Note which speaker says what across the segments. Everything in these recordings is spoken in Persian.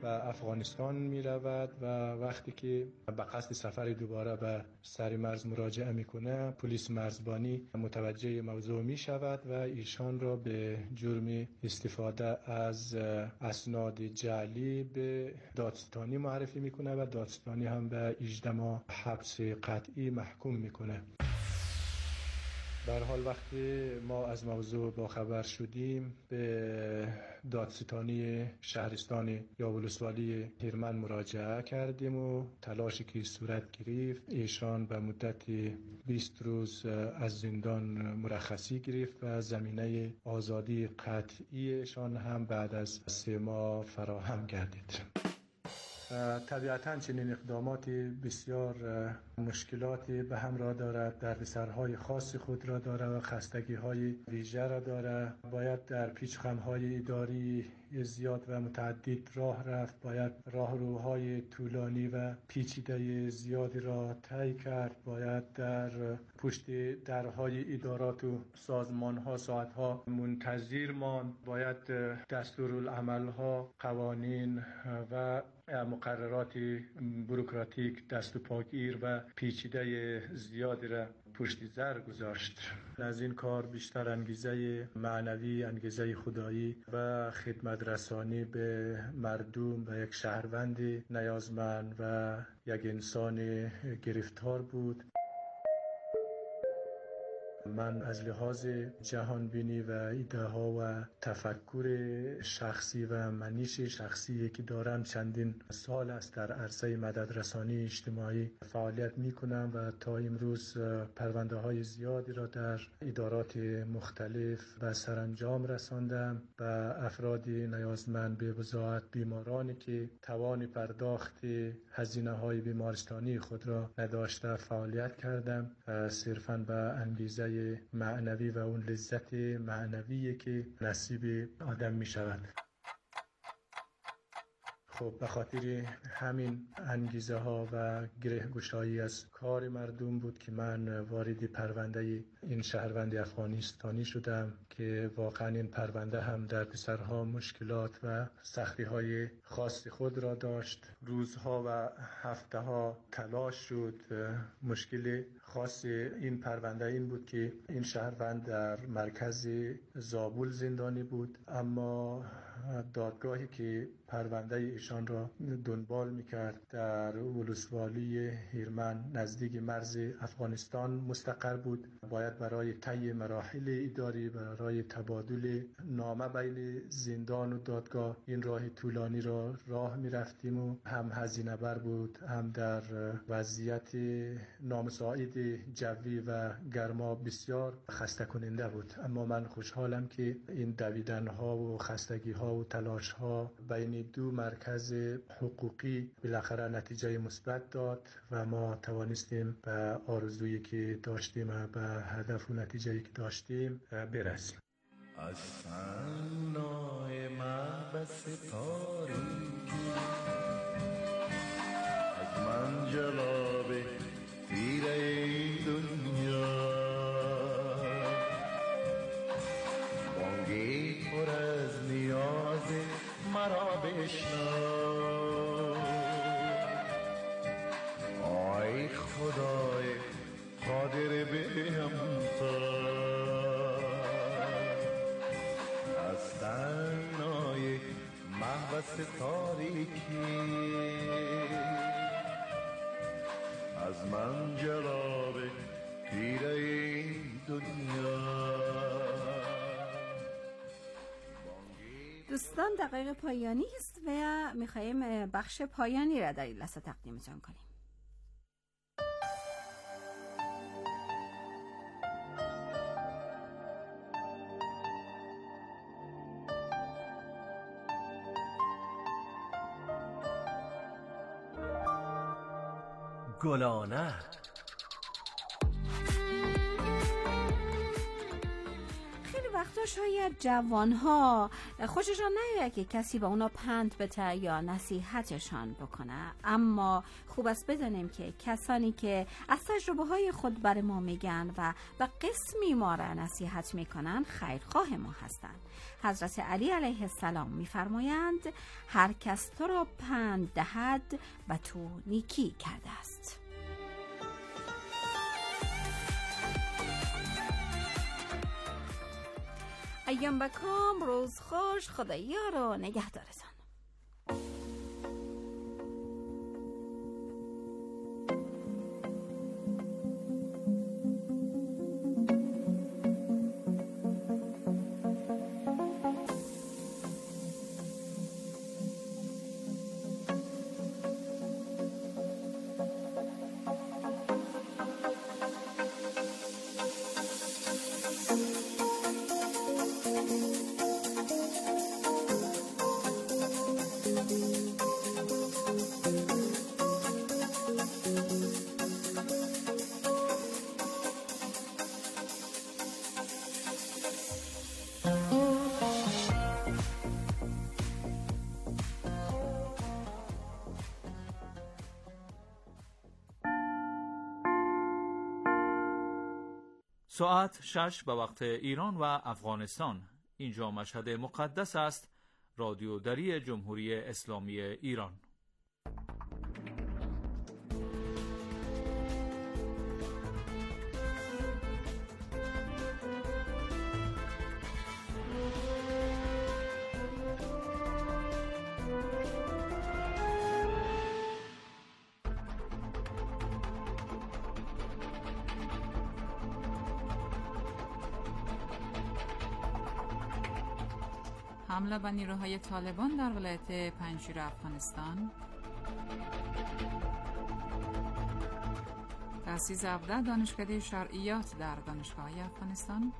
Speaker 1: به افغانستان می رود و وقتی که به قصد سفر دوباره به سر مرز مراجعه میکنه، پلیس مرزبانی متوجه موضوع می شود و ایشان را به جرم استفاده از اسناد جعلی به دادستانی معرفی میکنه و دادستانی هم به 18 ماه حبس قطعی محکوم میکنه. به هر حال وقتی ما از موضوع باخبر شدیم، به دادستانی شهرستان یا ولسوالی هیرمند مراجعه کردیم و تلاشی که صورت گرفت، ایشان به مدت 20 روز از زندان مرخصی گرفت و زمینه آزادی قطعی ایشان هم بعد از 3 ماه فراهم گردید. طبیعتاً چنین اقدامات بسیار مشکلاتی به همراه دارد، دردسرهای خاص خود را دارد و خستگی‌های ویژه را دارد. باید در پیچ‌خم‌های اداری زیاد و متعدد راه رفت، باید راهروهای طولانی و پیچیده زیادی را طی کرد، باید در پشت درهای ادارات و سازمان‌ها ساعت‌ها منتظر ماند، باید دستورالعمل‌ها، قوانین و مقررات بوروکراتیک دست و پاگیر و پیچیده زیادی را پشت سر گذاشت. از این کار بیشتر انگیزه معنوی، انگیزه خدایی و خدمت رسانی به مردم، به یک شهروند نیازمند و یک انسان گرفتار بود. من از لحاظ جهانبینی و ایده ها و تفکر شخصی و منیش شخصی که دارم، چندین سال است در عرصه مدد رسانی اجتماعی فعالیت می کنم و تا امروز پرونده های زیادی را در ادارات مختلف به سرانجام رساندم. به افراد نیازمند، به وضاحت بیمارانی که توان پرداخت هزینه های بیمارستانی خود را نداشته فعالیت کردم، صرفاً به انگیزه معنوی و اون لذت معنویه که نصیب آدم می شود. خب به خاطر همین انگیزه ها و گره گشایی از کار مردم بود که من وارد پرونده این شهروند افغانستانی شدم که واقعا این پرونده هم دردسرها، مشکلات و سختی های خاص خود را داشت. روزها و هفته ها تلاش شد. مشکل خاص این پرونده این بود که این شهروند در مرکز زابل زندانی بود، اما دادگاهی که پرونده ایشان را دنبال میکرد در ولسوالی هیرمند نزدیک مرز افغانستان مستقر بود. باید برای طی مراحل اداری، برای تبادل نامه بین زندان و دادگاه این راه طولانی را راه میرفتیم و هم هزینه بر بود، هم در وضعیت نامساعد جوی و گرما بسیار خسته کننده بود. اما من خوشحالم که این دویدن ها و خستگی ها و تلاش ها بین دو مرکز حقوقی بالاخره نتیجه مثبت داد و ما توانستیم به آرزویی که داشتیم و به هدف و نتیجه‌ای که داشتیم برسیم.
Speaker 2: از فنای محبس تاریکی، از منجلاب تیره این دنیا، بانگی پر از نیاز مرا بشنو. آی خدای قادر به همتا، از تنهای محبس تاریکی، از منجلاب تیره دنیا.
Speaker 3: دوستان دقایق پایانی است و میخواییم بخش پایانی را در این لحظه تقدیمتون کنیم.
Speaker 4: گلانه
Speaker 3: وقتا شاید جوانها خوششان نیاید که کسی به اونا پند بده یا نصیحتشان بکنه، اما خوب است بدانیم که کسانی که از تجربه های خود بر ما میگن و به قسمی ما را نصیحت میکنن خیرخواه ما هستند. حضرت علی علیه السلام میفرمایند هر کس تو را پند دهد به تو نیکی کرده است. ایام بکام، روز خوش، خدایا رو نگهدارتان.
Speaker 4: ساعت 6 به وقت ایران و افغانستان. اینجا مشهد مقدس است. رادیو دری جمهوری اسلامی ایران.
Speaker 5: حمله به نیروهای طالبان در ولایت پنجشیر افغانستان. تأسیس 17 دانشکده شرعیات در دانشگاه‌های افغانستان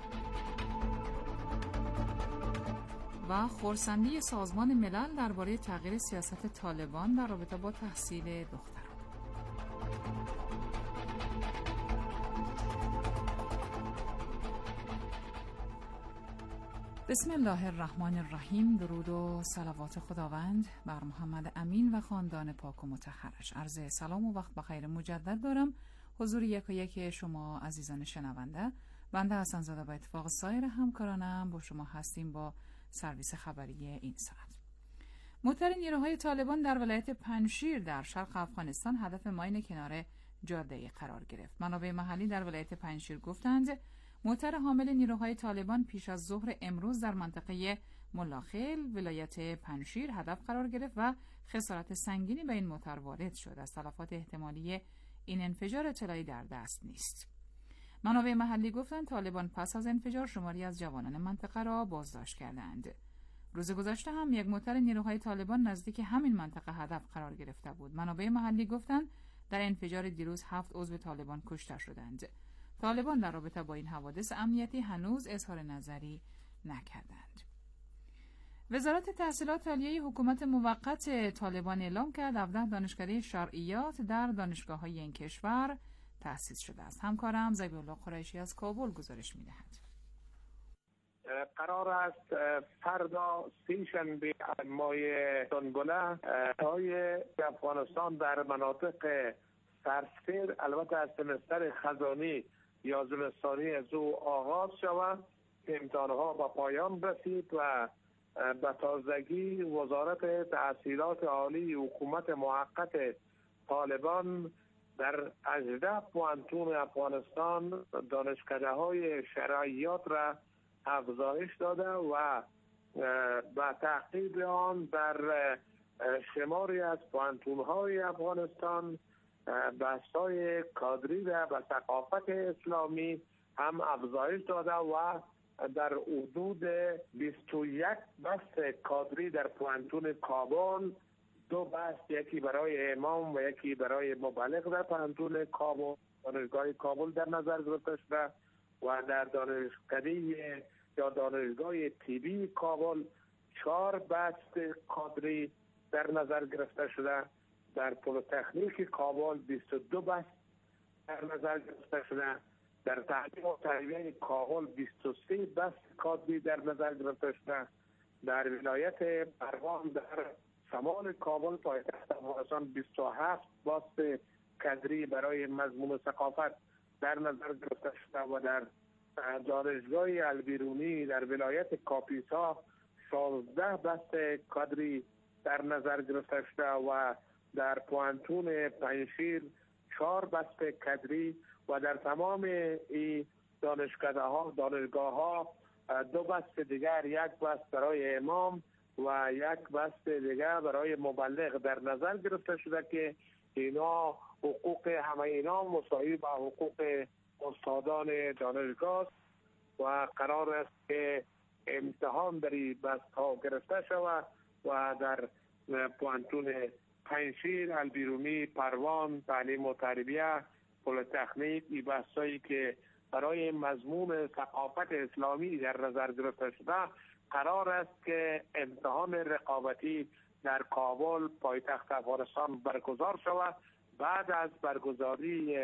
Speaker 5: و خرسندی سازمان ملل درباره تغییر سیاست طالبان در رابطه با تحصیل دختران. بسم الله الرحمن الرحیم. درود و صلوات خداوند بر محمد امین و خاندان پاک و مطهرش. عرض سلام و وقت بخیر مجدد دارم حضور یک شما عزیزان شنونده. بنده حسن زاده به اتفاق سایر همکارانم با شما هستیم با سرویس خبری این ساعت. موتر نیروهای طالبان در ولایت پنجشیر در شرق افغانستان هدف ماین کنار جاده قرار گرفت. منابع محلی در ولایت پنجشیر گفتند موتر حامل نیروهای طالبان پیش از ظهر امروز در منطقه ملاخیل ولایت پنجشیر هدف قرار گرفت و خسارت سنگینی به این موتر وارد شد. از تلفات احتمالی این انفجار اطلاعی در دست نیست. منابع محلی گفتند طالبان پس از انفجار شماری از جوانان منطقه را بازداشت کردند. روز گذشته هم یک موتر نیروهای طالبان نزدیک همین منطقه هدف قرار گرفته بود. منابع محلی گفتند در انفجار دیروز 7 عضو طالبان کشته شدند. طالبان در رابطه با این حوادث امنیتی هنوز اظهار نظری نکردند. وزارت تحصیلات عالیه حکومت موقت طالبان اعلام کرد 17 دانشکده شرعیات در دانشگاه‌های این کشور تأسیس شده است. همکارم زیبالله قریشی از کابل گزارش می‌دهد.
Speaker 6: قرار است فردا سه‌شنبه ماه سنبله های افغانستان در مناطق سرسفر البته از سمستر خزانی یا زمستانی از او آغاز شود. امتحانها به پایان رسید و به تازگی وزارت تحصیلات عالی حکومت موقت طالبان در 18 پوانتون افغانستان دانشکده های شرعیات را افزایش داده و به تحقیق آن در شماری از پوانتون های افغانستان بحث‌های کادری و به ثقافت اسلامی هم افزایش داده و در حدود 21 بحث کادری در پوانتون کابل، 2 بحث یکی برای امام و یکی برای مبلغ در پوانتون کابل دانشگاه کابل در نظر گرفته شده و در دانشکده یا دانشگاه طبی کابل 4 بحث کادری در نظر گرفته شده. در پلیتکنیک کابل 22 بحث در نظر گرفته شده در تعلیم و تربیه کابل 23 بست کادری در نظر گرفته شده. در ولایت پروان در شمال کابل پایتخت افغانستان 27 بست کادری برای مضمون ثقافت در نظر گرفته شده و در دانشگاه البیرونی در ولایت کاپیسا 16 بست کادری در نظر گرفته شده و در پوانتون پنجشیر 4 بست کادری و در تمام این دانشگاه ها 2 بست دیگر، 1 بست برای امام و 1 بست دیگر برای مبلغ در نظر گرفته شده که اینا حقوق همه اینا مساوی با حقوق استادان دانشگاه و قرار است که امتحان در این بست ها گرفته شود و در پوانتون پنجشیر، البیرونی، پروان، تعلیم و تربیه، پلی‌تکنیک، این بحثایی که برای مضمون ثقافت اسلامی در نظر گرفته شده قرار است که امتحان رقابتی در کابل پایتخت افغانستان برگزار شود. بعد از برگزاری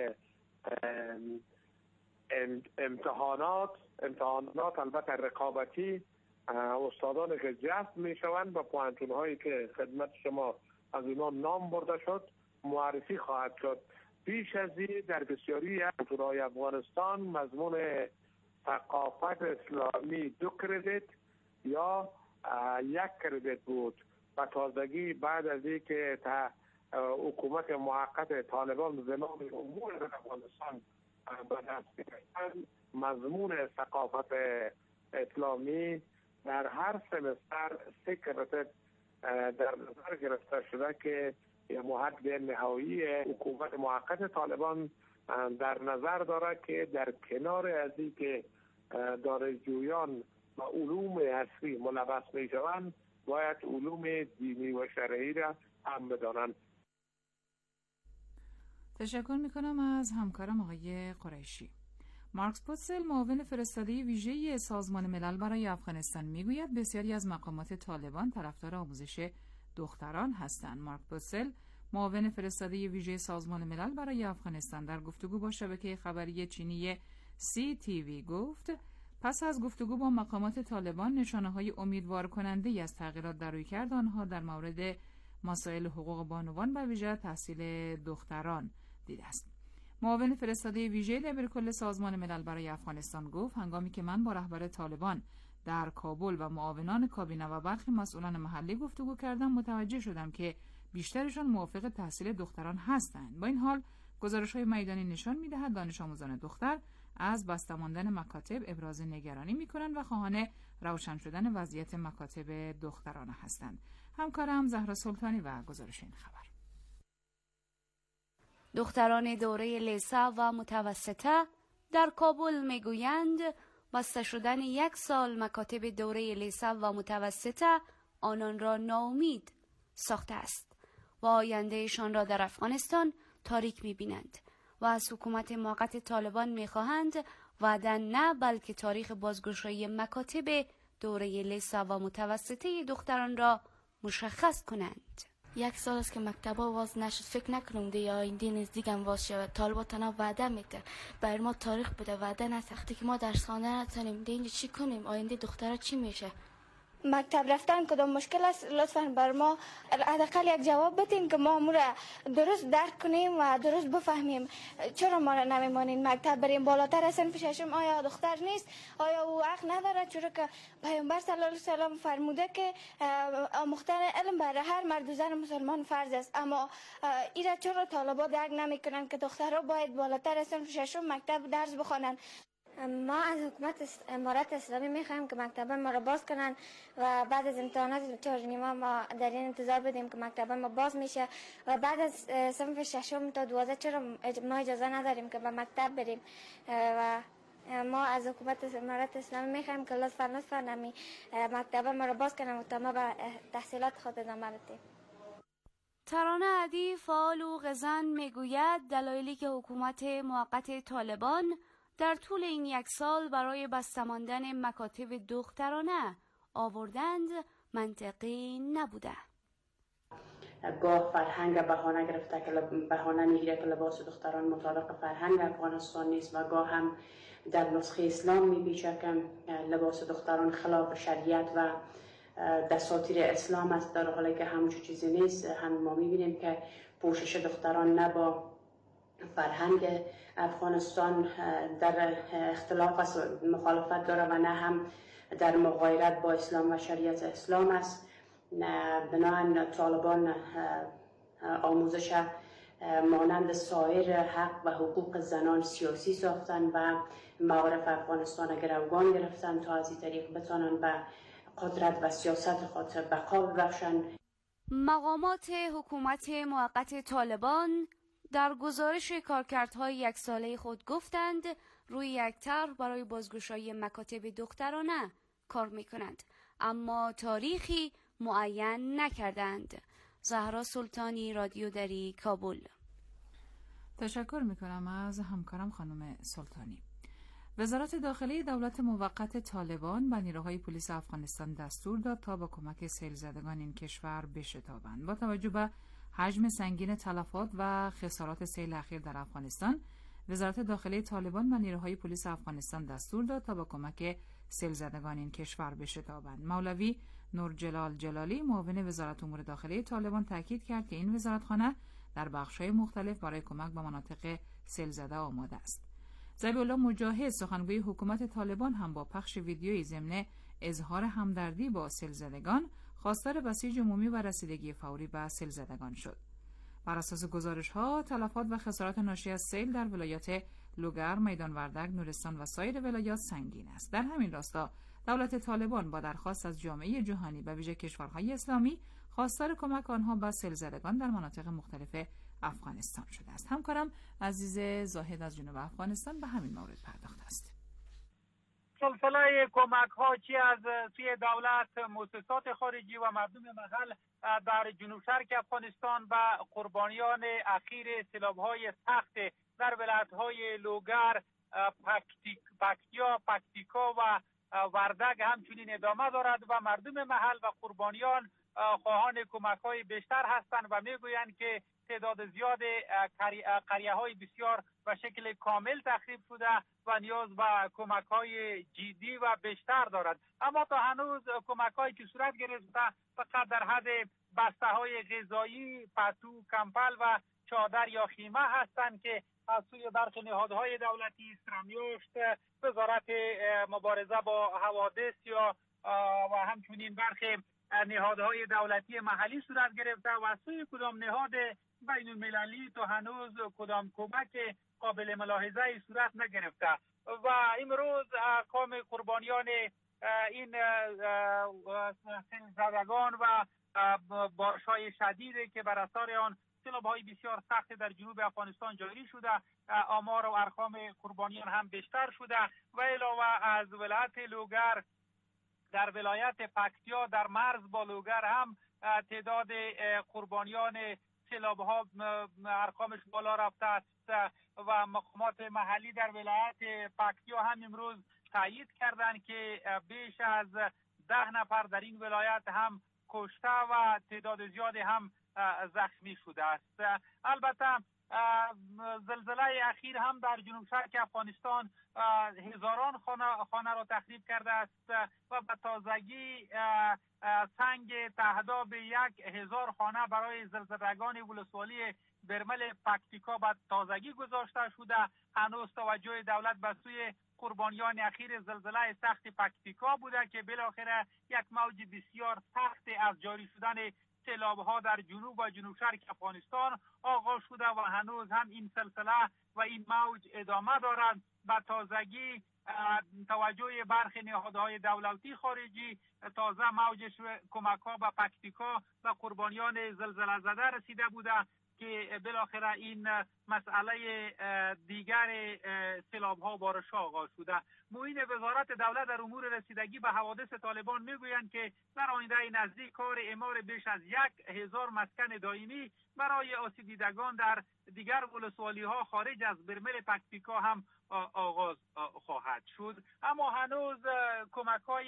Speaker 6: امتحانات البته رقابتی، استادانی که جذب می شوند و پوانتون هایی که خدمت شما از اینا نام برده شد معرفی خواهد شد. پیش از این در بسیاری از پوانتون‌های افغانستان مضمون ثقافت اسلامی 2 کردیت یا 1 کردیت بود و تازگی بعد از این که حکومت موقت طالبان زمام امور افغانستان به دست گرفتند، مضمون ثقافت اسلامی در هر سمستر 3 کردیت در نظر گرفته شده که محدد نهایی حکومت موقت طالبان در نظر دارد که در کنار از این که دانشجویان و علوم عصری ملوث می شوند باید علوم دینی و شرعی را هم بدانند.
Speaker 5: تشکر میکنم از همکارم آقای قریشی. مارکس پوتسل معاون فرستاده ویژه سازمان ملل برای افغانستان میگوید بسیاری از مقامات طالبان طرفدار آموزش دختران هستند. مارک پوتسل معاون فرستاده ویژه سازمان ملل برای افغانستان در گفتگو با شبکه خبری چینی CTV گفت پس از گفتگو با مقامات طالبان نشانه‌های امیدوار کننده از تغییرات در رویکرد آنها در مورد مسائل حقوق بانوان و ویژه تحصیل دختران دیده است. معاون فرستاده ویژه دبیرکل سازمان ملل برای افغانستان گفت هنگامی که من با رهبر طالبان در کابل و معاونان کابینه و برخی مسئولان محلی گفتگو کردم متوجه شدم که بیشترشان موافق تحصیل دختران هستند. با این حال گزارش‌های میدانی نشان می‌دهد دانش آموزان دختر از بسته ماندن مکاتب ابراز نگرانی می‌کنند و خواهان روشن شدن وضعیت مکاتب دختران هستند. همکارم زهرا سلطانی و گزارش این خبر.
Speaker 7: دختران دوره لیسه و متوسطه در کابل میگویند بسته شدن 1 سال مکاتب دوره لیسه و متوسطه آنان را ناامید ساخته است و آیندهشان را در افغانستان تاریک می‌بینند و از حکومت موقت طالبان می‌خواهند وعداً نه بلکه تاریخ بازگشایی مکاتب دوره لیسه و متوسطه دختران را مشخص کنند.
Speaker 8: 1 سال است که مکتبا واز نشد. فکر نکنم دیگه آینده نزدیک هم واز شود. طالبان تنها وعده میده، بر ما تاریخ بده، وعده نساخته که ما درس خواندن نتونیم. اینجا چی کنیم؟ آینده دخترها چی میشه؟
Speaker 9: مکتب رفتن کدام مشکل است؟ لطفاً بر ما حداقل یک جواب بدین که ما امور درست درک کنیم و درست بفهمیم. چرا ما نمیمانیم مکتب بریم بالاتر از صنف ششم؟ آیا دختر نیست؟ آیا او حق نداره؟ چرا که پیامبر صلی الله علیه و سلم فرموده که آموختن علم برای هر مرد و زن مسلمان فرض است. اما ایرا چرا طالبا درک نمیکنن که دخترها باید بالاتر از صنف ششم مکتب درس بخوانند؟
Speaker 10: ما از حکومت امارات اسلامی میخوایم که مکتب ما را باز کنن و بعد از امتحانات 4 نیمه ما در این انتظار بدیم که مکتب ما باز میشه و بعد از صنف 6 تا 12 چرا ما اجازه نداریم که به مکتب بریم و ما از حکومت امارات اسلامی میخوایم که لطفاً نمی مکتب ما را باز کنن تا ما به تحصیلات خود ادامه بدیم.
Speaker 7: ترانه عدی فعال حقوق زن میگوید دلایلی که حکومت موقت طالبان در طول این 1 سال برای بسته ماندن مکاتب دخترانه آوردند منطقی نبوده.
Speaker 11: گاه فرهنگ بهانه گرفته که بهانه میگیره که لباس دختران مطابق فرهنگ افغانستان نیست و گاه هم در نسخه اسلام میپیچه که لباس دختران خلاف شریعت و دساتیر اسلام است، در حالی که همچون چیزی نیست. هم ما میبینیم که پوشش دختران نه با فرهنگ افغانستان در اختلاف است، مخالفت داره و نه هم در مغایرت با اسلام و شریعت اسلام است. بنابراین طالبان آموزش مانند سایر حق و حقوق زنان سیاسی ساختن و معارف افغانستان گروگان گرفتن تا از این طریق بتانن به قدرت و سیاست خود بقا ببخشند.
Speaker 7: مقامات حکومت موقت طالبان در گزارش کارکردهای یک ساله خود گفتند روی یک طرح برای بازگشایی مکاتب دخترانه کار میکنند، اما تاریخی معین نکردند. زهرا سلطانی، رادیو دری، کابل.
Speaker 5: تشکر میکنم از همکارم خانم سلطانی. وزارت داخلی دولت موقت طالبان به نیروهای پلیس افغانستان دستور داد تا با کمک سیل زدگان این کشور بشتابند. با توجه به حجم سنگین تلفات و خسارات سیل اخیر در افغانستان، وزارت داخلی طالبان به نیروهای پلیس افغانستان دستور داد تا با کمک سیل زدگان این کشور بشتابند. مولوی نورجلال جلالی، معاون وزارت امور داخلی طالبان، تاکید کرد که این وزارتخانه در بخش‌های مختلف برای کمک به مناطق سیل زده آماده است. ذبیح الله مجاهد، سخنگوی حکومت طالبان، هم با پخش ویدیویی ضمن اظهار همدردی با سیل زدگان خواستار بسیج عمومی و رسیدگی فوری به سیل زدگان شد. بر اساس گزارش‌ها، تلفات و خسارات ناشی از سیل در ولایات لوگر، میدان وردک، نورستان و سایر ولایات سنگین است. در همین راستا دولت طالبان با درخواست از جامعه جهانی به ویژه کشورهای اسلامی خواستار کمک آنها به سیل زدگان در مناطق مختلف افغانستان شده است. همکارم عزیز زاهد از جنوب افغانستان به همین مورد پرداخته است.
Speaker 12: سلسله کمک ها چی از سوی دولت، مؤسسات خارجی و مردم محل در جنوب شرق افغانستان و قربانیان اخیر سیلاب‌های سخت در ولایت‌های لوگر، پکتیکا و وردک همچنین ادامه دارد و مردم محل و قربانیان خواهان کمک‌های بیشتر هستند و میگویند که تعداد زیاد قریه‌های بسیار به شکل کامل تخریب شده و نیاز به کمک‌های جدی و بیشتر دارد. اما تا هنوز کمک‌هایی که صورت گرفته فقط در حد بسته‌های غذایی، پتو، کمپل و چادر یا خیمه هستند که از سوی برخی نهادهای دولتی، سرمیاشت، وزارت مبارزه با حوادث یا و همچنین برخی نهادهای دولتی محلی صورت گرفته و از سوی کدام نهاد بین المللی تا هنوز کدام کمک قابل ملاحظه صورت نگرفته و امروز قوم قربانیان این زدگان و بارش‌های شدیدی که بر اثر آن سیلاب‌های بسیار سخت در جنوب افغانستان جاری شده، آمار و ارقام قربانیان هم بیشتر شده و علاوه از ولایت لوگر در ولایت پکتیا در مرز با لوگر هم تعداد قربانیان سیلاب‌ها ارقامش بالا رفته است و مقامات محلی در ولایت پکتیا هم امروز تایید کردند که بیش از 10 نفر در این ولایت هم کشته و تعداد زیادی هم زخمی شده است. البته زلزله اخیر هم در جنوب شرق افغانستان هزاران خانه را تخریب کرده است و به تازگی سنگ تهداب 1000 خانه برای زلزله‌گان ولسوالی برمل پکتیکا به تازگی گذاشته شده. هنوز توجه دولت به سوی قربانیان اخیر زلزله سخت پکتیکا بوده که بالاخره یک موج بسیار سخت از جاری شدن سیلاب‌ها در جنوب و جنوب شرق افغانستان آغاز شده و هنوز هم این سلسله و این موج ادامه دارد. به تازگی توجه برخی نهادهای دولتی خارجی تازه موجش کمک‌ها به پکتیکا و قربانیان زلزله زده رسیده بوده که بالاخره این مسئله دیگر سیلاب‌ها بارش آغاز شده. معین وزارت دولت در امور رسیدگی به حوادث طالبان میگویند که در آینده نزدیک کار اعمار بیش از 1000 مسکن دائمی برای آسیب دیدگان در دیگر ولسوالی‌ها خارج از برمل پکتیکا هم آغاز خواهد شد. اما هنوز کمک‌های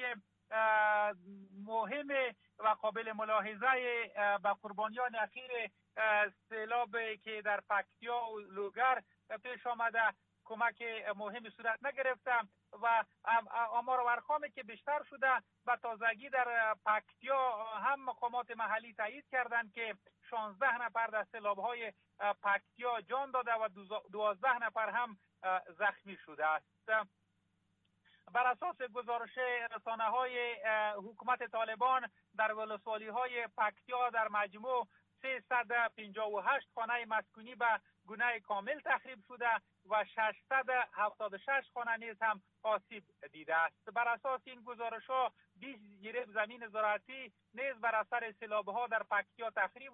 Speaker 12: مهم و قابل ملاحظه به قربانیان اخیر سیلاب که در پکتیا و لوگر پیش آمده کمک مهمی صورت نگرفته و آمار و ارقامی که بیشتر شده به تازگی در پکتیا هم مقامات محلی تایید کردند که 16 نفر در سیلاب‌های پکتیا جان داده و 12 نفر هم زخمی شده است. بر اساس گزارش رسانه‌های حکومت طالبان در ولسوالی‌های پکتیا در مجموع 358 خانه مسکونی به گونه کامل تخریب شده و 676 خانه نیز هم آسیب دیده است. بر اساس این گزارش‌ها 20 گرفت زمین زراعتی نیز بر اثر سیلاب‌ها در پکتیا تخریب و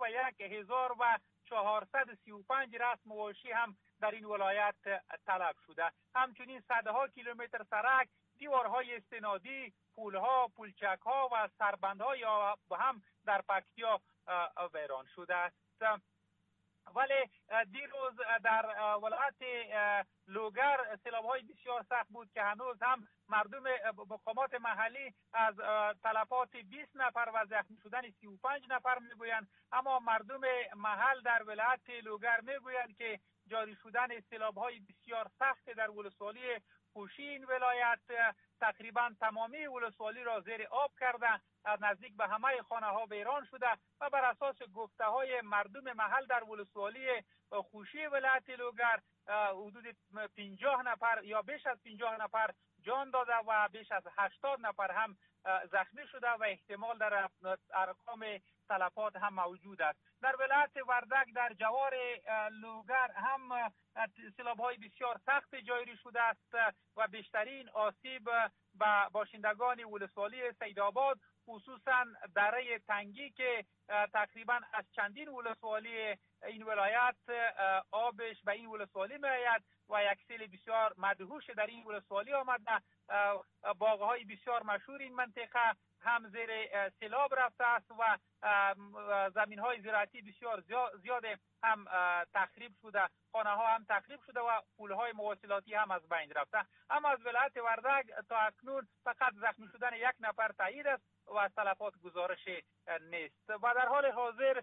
Speaker 12: 1435 رسم مواشی هم در این ولایت تلف شده. همچنین صدها کیلومتر سرک، دیوارهای استنادی، پول‌ها، پلچک‌ها و سربندهای هم در پکتیا ویران شده است. ولی دیروز در ولایت لوگر سیلاب‌های بسیار سخت بود که هنوز هم مردم مقامات محلی از تلفات 20 نفر و زخمی شدن 35 نفر میگویند، اما مردم محل در ولایت لوگر میگویند که جاری شدن سیلاب‌های بسیار سخت در ولسوالی خوشی این ولایت تقریبا تمامی ولسوالی را زیر آب کرده، نزدیک به همه خانه ها ویران شده و بر اساس گفته های مردم محل در ولسوالی خوشی ولایت لوگر حدود 50 نفر یا بیش از 50 نفر جان داده و بیش از 80 نفر هم زخمی شده و احتمال در ارقام تلفات هم موجود است. در ولایت وردک در جوار لوگر هم سیلاب‌های بسیار سخت جاری شده است و بیشترین آسیب به باشندگان ولسوالی سیدآباد خصوصا دره تنگی که تقریبا از چندین ولسوالی این ولایت آبش به این ولسوالی میآید و یک سیل بسیار مدهوش در این ولسوالی آمده. باغ‌های بسیار مشهور این منطقه هم زیر سیلاب رفته است و زمین‌های زراعتی بسیار زیاد هم تخریب شده، خانه‌ها هم تخریب شده و پل‌های مواصلاتی هم از بین رفته. اما از ولایت وردک تا اکنون فقط زخمی شدن 1 نفر تایید است و تلفات گزارش نیست و در حال حاضر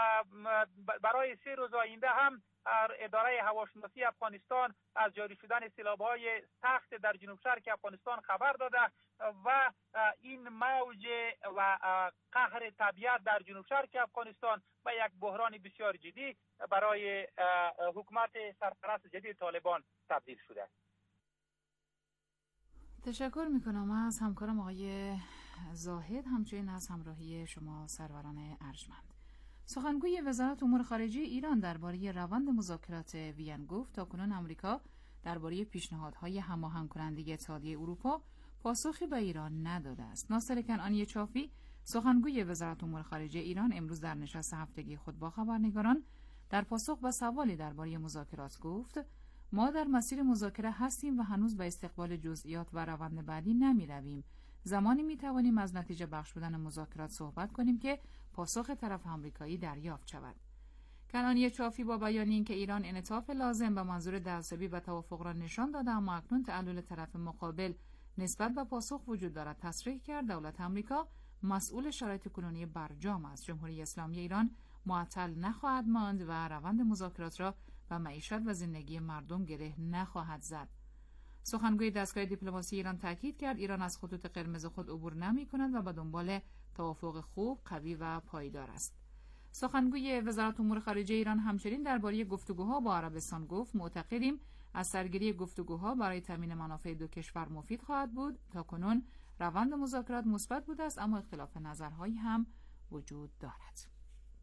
Speaker 12: برای 3 روز آینده هم اداره هواشناسی افغانستان از جاری شدن سیلاب‌های سخت در جنوب شرق افغانستان خبر داده و این موج و قهر طبیعت در جنوب شرق افغانستان و یک بحران بسیار جدی برای حکومت سرپرست جدید طالبان تبدیل شده است.
Speaker 5: تشکر میکنم از همکارم آقای زاهد، همچنین از همراهی شما سروران ارجمند. سخنگوی وزارت امور خارجه ایران درباره روند مذاکرات وین گفت تاکنون آمریکا درباره پیشنهادهای هماهنگ کننده اتحادیه اروپا پاسخی به ایران نداده است. ناصر کنعانی چافی سخنگوی وزارت امور خارجه ایران امروز در نشست هفتگی خود با خبرنگاران در پاسخ به سوالی درباره مذاکرات گفت ما در مسیر مذاکره هستیم و هنوز به استقبال جزئیات و روند بعدی نمی رویم. زمانی می توانیم از نتیجه بخش بودن مذاکرات صحبت کنیم که پاسخ طرف آمریکایی دریافت شود. کنعانی چافی با بیان اینکه ایران انعطاف لازم به منظور دستیابی به توافق را نشان داده اما اکنون تعلل طرف مقابل نسبت به پاسخ وجود دارد تصریح کرد دولت آمریکا مسئول شرایط کنونی برجام است. جمهوری اسلامی ایران معطل نخواهد ماند و روند مذاکرات را به معیشت و زندگی مردم گره نخواهد زد. سخنگوی دستگاه دیپلماسی ایران تاکید کرد ایران از خطوط قرمز خود عبور نمی‌کند و به دنبال توافق خوب، قوی و پایدار است. سخنگوی وزارت امور خارجه ایران همچنین درباره گفتگوها با عربستان گفت معتقدیم از سرگیری گفتگوها برای تامین منافع دو کشور مفید خواهد بود. تاکنون روند مذاکرات مثبت بوده است اما اختلاف نظرهایی هم وجود دارد.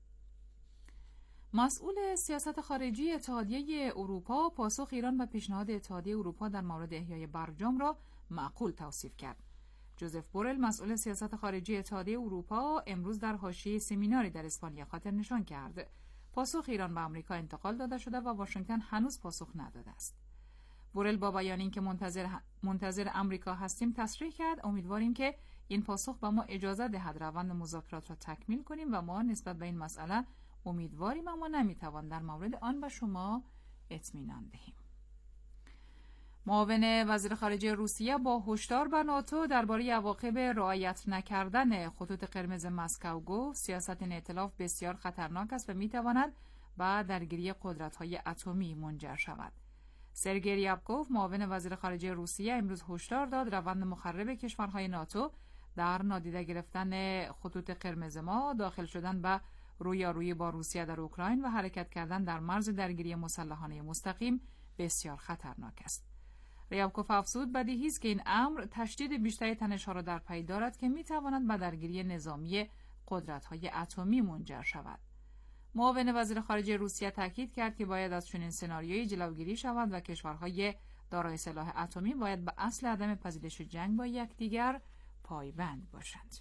Speaker 5: مسئول سیاست خارجی اتحادیه اروپا پاسخ ایران به پیشنهاد اتحادیه اروپا در مورد احیای برجام را معقول توصیف کرد. جوزف بورل مسئول سیاست خارجی اتحادیه اروپا امروز در حاشیه سمیناری در اسپانیا خاطر نشان کرد پاسخ ایران به آمریکا انتقال داده شده و واشنگتن هنوز پاسخ نداده است. بورل با بیان اینکه منتظر آمریکا هستیم تصریح کرد امیدواریم که این پاسخ به ما اجازه دهد روند مذاکرات را تکمیل کنیم و ما نسبت به این مسئله امیدواریم اما نمیتوان در مورد آن به شما اطمینان دهیم. معاون وزیر خارجه روسیه با هشدار به ناتو درباره عواقب رعایت نکردن خطوط قرمز مسکو گفت سیاست این ائتلاف بسیار خطرناک است و میتواند به درگیری قدرت‌های اتمی منجر شود. سرگئی ریابکوف معاون وزیر خارجه روسیه امروز هشدار داد روند مخرب کشورهای ناتو در نادیده گرفتن خطوط قرمز ما، داخل شدن به رویارویی با روسیه در اوکراین و حرکت کردن در مرز درگیری مسلحانه مستقیم بسیار خطرناک است. ریابکوف افزود بدیهی است که این امر تشدید بیشتر تنش‌ها را در پی دارد که می‌تواند به درگیری نظامی قدرت‌های اتمی منجر شود. معاون وزیر خارجه روسیه تاکید کرد که باید از چنین سناریویی جلوگیری شود و کشورهای دارای سلاح اتمی باید به اصل عدم پذیرش جنگ با یکدیگر پایبند باشند.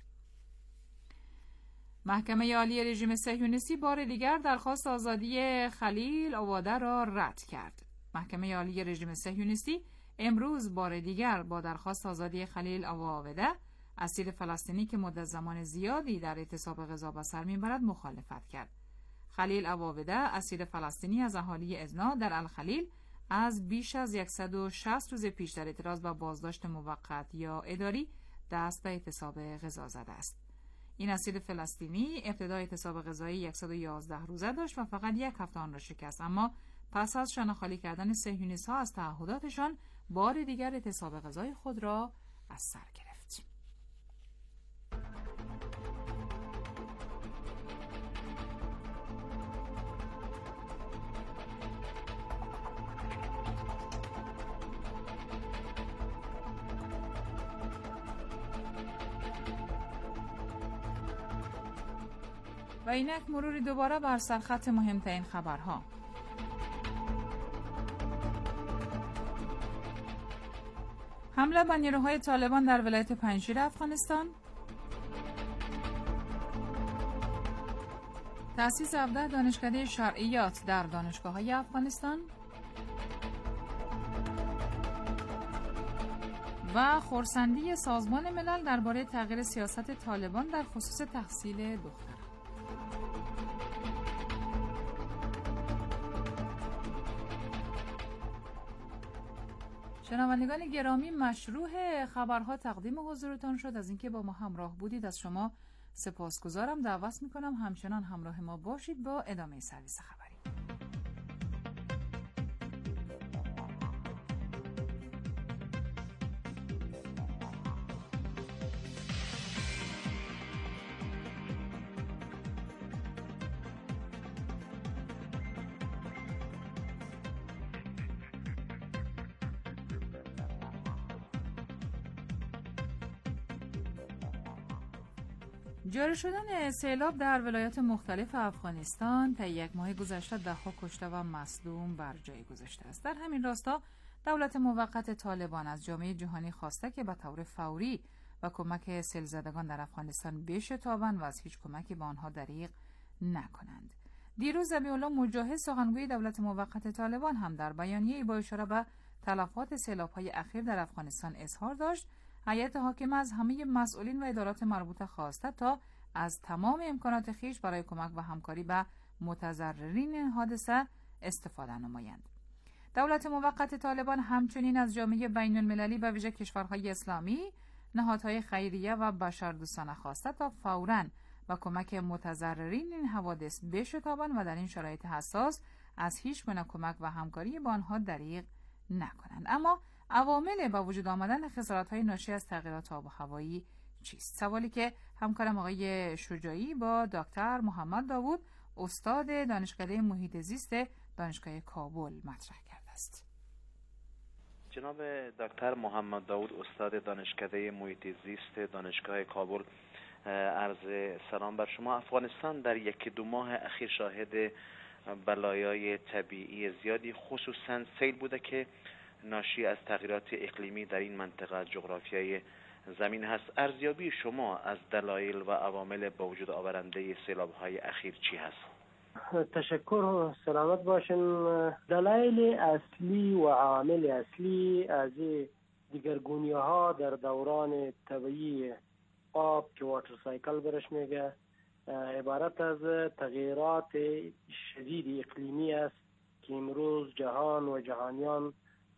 Speaker 5: محکمه عالی رژیم صهیونیستی بار دیگر درخواست آزادی خلیل آواده را رد کرد. محکمه عالی رژیم صهیونیستی امروز بار دیگر با درخواست آزادی خلیل آواده، اسیر فلسطینی که مدت زمان زیادی در اعتصاب غذا به سر میبرد، مخالفت کرد. خلیل آواده، اسیر فلسطینی از اهالی ازنا در الخلیل، از بیش از 160 روز پیش در اعتراض به بازداشت موقت یا اداری دست به اعتصاب غذا زده است. این اسیر فلسطینی ابتدا اعتصاب غذایی 111 روزه داشت و فقط یک هفته آن را شکست، اما پس از شانه‌خالی کردن صهیونیست‌ها از تعهداتشان بار دیگر اعتصاب غذای خود را از سر گرفت. و اینک مروری دوباره بر سرخط مهمترین خبرها. حمله به نیروهای طالبان در ولایت پنجشیر افغانستان. تأسیس 17 دانشکده شرعیات در دانشگاه‌های افغانستان. و خرسندی سازمان ملل درباره تغییر سیاست طالبان در خصوص تحصیل دختران. شنوندگان گرامی، مشروع خبرها تقدیم حضورتان شد. از اینکه با ما همراه بودید از شما سپاسگزارم. دعوت میکنم همچنان همراه ما باشید با ادامه سرویس خبری. جاری شدن سیلاب در ولایات مختلف افغانستان طی یک ماه گذشته ده‌ها کشته و مصدوم بر جای گذاشته است. در همین راستا دولت موقت طالبان از جامعه جهانی خواسته که به طور فوری و کمک سیلزدگان در افغانستان بشتابند و از هیچ کمکی به آنها دریغ نکنند. دیروز ذبیح‌الله مجاهد سخنگوی دولت موقت طالبان هم در بیانیه‌ای با اشاره به تلفات سیلاب‌های اخیر در افغانستان اظهار داشت هیئت حاکمه از همه مسئولین و ادارات مربوطه خواسته تا از تمام امکانات خویش برای کمک و همکاری به متضررین این حادثه استفاده نمایند. دولت موقت طالبان همچنین از جامعه بین المللی و ویژه کشورهای اسلامی، نهادهای خیریه و بشردوستانه خواسته تا فوراً و کمک متضررین این حوادث بشتابند و در این شرایط حساس از هیچ گونه کمک و همکاری با آنها دریغ نکنند. اما عوامل با وجود آمدن خسارت‌های ناشی از تغییرات آب و هوایی چیست؟ سوالی که همکارم آقای شجاعی با دکتر محمد داوود استاد دانشکده محیط زیست دانشگاه کابل مطرح کرده است.
Speaker 13: جناب دکتر محمد داوود استاد دانشکده محیط زیست دانشگاه کابل، عرض سلام بر شما. افغانستان در 1-2 ماه اخیر شاهد بلایای طبیعی زیادی خصوصا سیل بوده که ناشی از تغییرات اقلیمی در این منطقه جغرافیایی زمین هست. ارزیابی شما از دلایل و عوامل با وجود آورنده سیلاب‌های اخیر چی هست؟
Speaker 14: تشکر و سلامت باشین. دلایل اصلی و عوامل اصلی از دیگرگونی‌ها در دوران طبیعی آب که واتر سایکل برش میگه عبارت از تغییرات شدید اقلیمی است که امروز جهان و جهانیان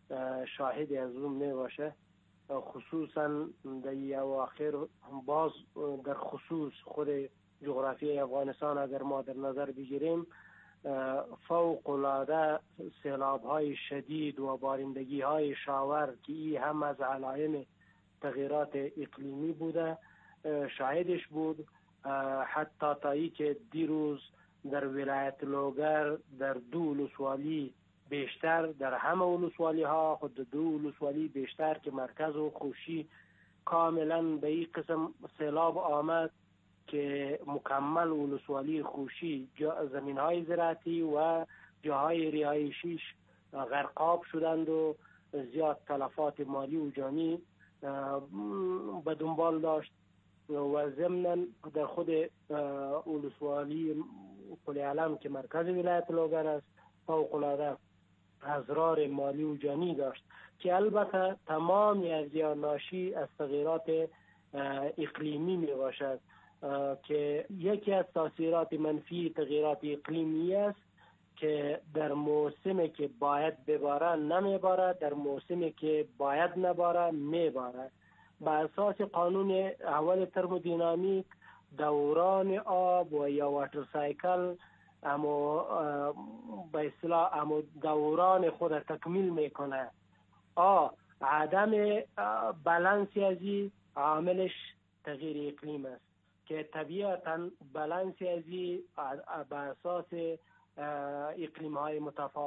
Speaker 14: شاهد از اون می باشه. خصوصا در اواخر باز در خصوص خود جغرافیای افغانستان اگر ما در نظر بگیریم فوق العاده سیلاب های شدید و بارندگی های شاور که این هم از علائم تغییرات اقلیمی بوده شاهدش بود. حتی تا ای که دیروز در ولایت لوگر در 2 ولسوالی بیشتر در همه ولسوالی ها خود 2 ولسوالی بیشتر که مرکز و خوشی کاملا به این قسم سیلاب آمد که مکمل ولسوالی خوشی زمین های زراعتی و جاهای رهایشیش غرقاب شدند و زیاد تلفات مالی و جانی به دنبال داشت و ضمناً در خود ولسوالی کل علم که مرکز ولایت لوگر است فوق العاده اضرار مالی و جانی داشت که البته تمام از ناشی از تغییرات اقلیمی می باشد که یکی از تاثیرات منفی تغییرات اقلیمی است که در موسمی که باید بباره نمیباره، در موسمی که باید نباره میباره. با اساس قانون اول ترمودینامیک دوران آب و یا واتر سایکل اما به اصطلاح اما دوران خود تکمیل میکنه. عدم بالانسی ازی عاملش تغییر اقلیم است که طبیعتا بالانسی ازی به اساس اقلیم های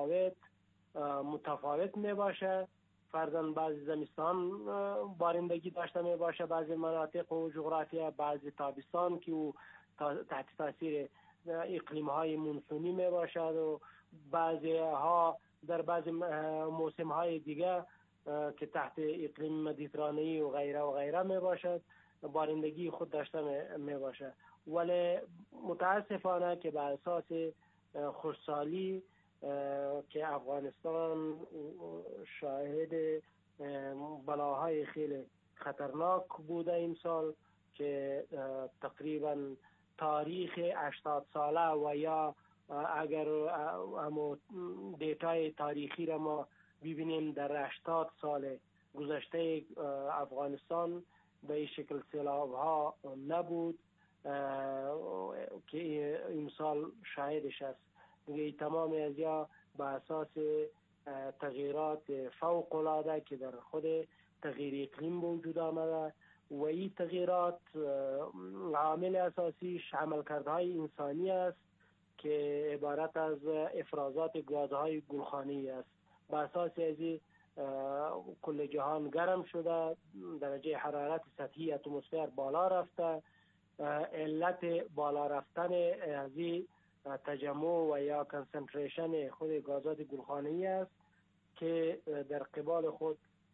Speaker 14: متفاوت می باشه. فرضاً بعضی زمستان بارندگی داشته می باشه، بعضی مناطق و جغرافیا، بعضی تابستان که او تحت تاثیر اقلیم های مونسونی می باشد و بعضی ها در بعضی موسم های دیگه که تحت اقلیم مدیترانه‌ای و غیره می باشد بارندگی خود داشته می باشه. ولی متاسفانه که به اساس خوشسالی که افغانستان شاهد بلاهای خیلی خطرناک بوده این سال که تقریبا تاریخ 80 ساله و یا اگر همو دیتای تاریخی را ما ببینیم در 80 سال گذشته افغانستان به این شکل سیلاب ها نبود که این سال شاهدش است. دیگه تمام از یا به اساس تغییرات فوق العاده که در خود تغییر اقلیم وجود آمده و این تغییرات عامل اساسیش عملکردهای انسانی است که عبارت از افرازات گازهای گلخانه‌ای است. به اساس ازی کل جهان گرم شده، درجه حرارت سطحی اتمسفر بالا رفته. علت بالا رفتن ازی تجمع و یا کنسنتریشن خود گازات گلخانه‌ای است که در قبال خود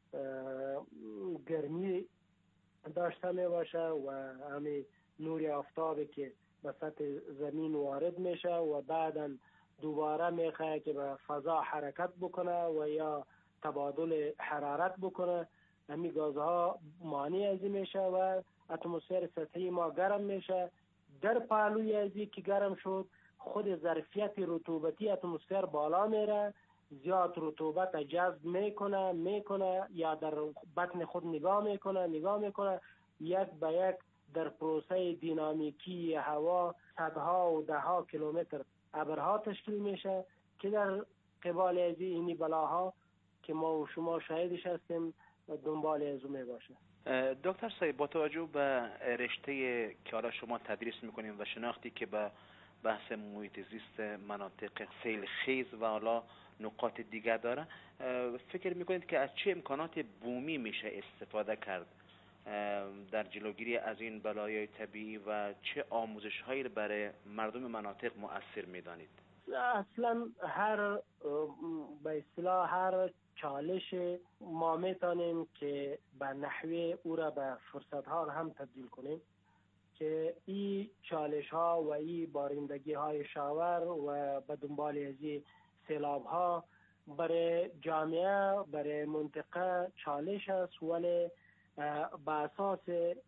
Speaker 14: گرمی داشته می باشه و همین نور آفتابی که به سطح زمین وارد میشه و بعدا دوباره میخواه که به فضا حرکت بکنه و یا تبادل حرارت بکنه. همین گازها مانع ازی میشه و اتمسفر سطحی ما گرم میشه. در پهلوی ازی که گرم شد خود ظرفیت رطوبتی اتمسفر بالا میره، زیاد رطوبت جذب میکنه یا در بطن خود نگاه میکنه یک به یک در پروسه دینامیکی هوا صدها و دهها کیلومتر ابرها تشکیل میشه که در قبال از اینی بلاها که ما و شما شاهدش هستیم دنبال ازو میباشه.
Speaker 13: دکتر صاحب، با توجه به رشته که حالا شما تدریس میکنیم و شناختی که به بحث محیط زیست مناطق سیل خیز و حالا نقاط دیگر داره، فکر میکنید که از چه امکانات بومی میشه استفاده کرد در جلوگیری از این بلایای طبیعی و چه آموزش هایی برای مردم مناطق مؤثر میدانید؟
Speaker 14: اصلا به اصطلاح هر چالش ما میتونیم که به نحوه او را به فرصت ها هم تبدیل کنیم که این چالش ها و این بارندگی های شاور و به دنبال ازی سیلاب ها برای جامعه برای منطقه چالش است، ولی به اساس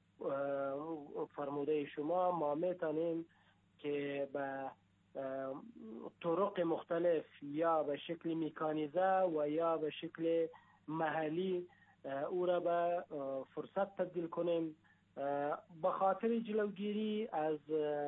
Speaker 14: فرموده شما ما میتونیم که به طرق مختلف یا به شکل میکانیزه و یا به شکل محلی او را به فرصت تبدیل کنیم. به خاطر جلوگیری از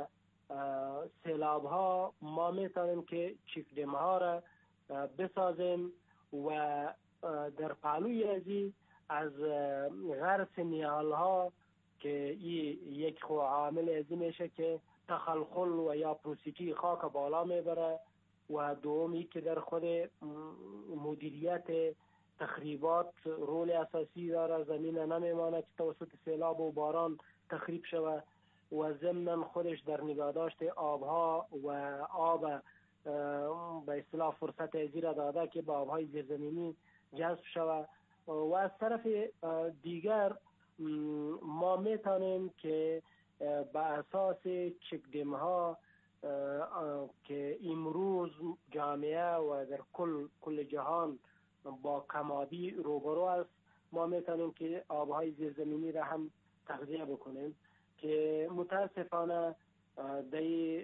Speaker 14: سیلاب ها ما میتونیم که چک دم ها را بسازیم و در پهلوی ازی از غرس نیال ها که یک خو عامل ازی میشه که تخلخل و یا پروسیکی خاک بالا میبره و دومی که در خود مدیریت تخریبات رول اساسی داره. زمین نمیمانه که توسط سیلاب و باران تخریب شود و ضمن خودش در نگهداشت آبها و آب به اصطلاح فرصت ازی را داده که با آبهای زیرزمینی جذب شود. و از طرف دیگر ما میتونیم که به اساس چکدم ها که امروز جامعه و در کل جهان با کمابی روبرو است، ما میتونیم که آبهای زیرزمینی را هم تغذیه بکنیم که متاسفانه در